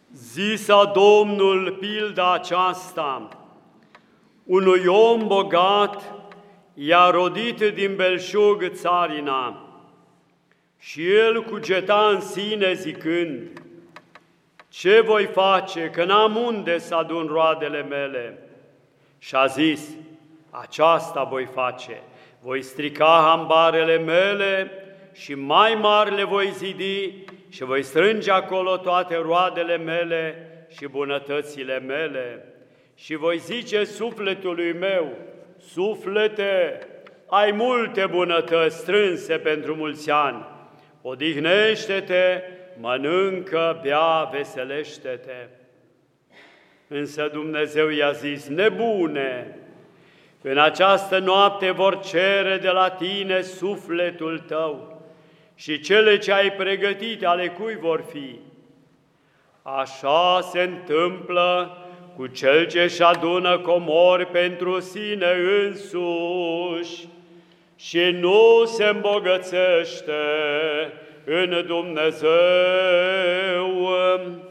Zisa Domnul pilda aceasta: unui om bogat i-a rodit din belșug țarina și el cugeta în sine zicând: ce voi face, că n-am unde să adun roadele mele? Și-a zis: aceasta voi face, voi strica hambarele mele și mai mari le voi zidi și voi strânge acolo toate roadele mele și bunătățile mele. Și voi zice sufletului meu: suflete, ai multe bunătăți strânse pentru mulți ani, odihnește-te, mănâncă, bea, veselește-te. Însă Dumnezeu i-a zis: nebune, în această noapte vor cere de la tine sufletul tău și cele ce ai pregătit ale cui vor fi? Așa se întâmplă cu cel ce-și adună comori pentru sine însuși și nu se îmbogățește în Dumnezeu.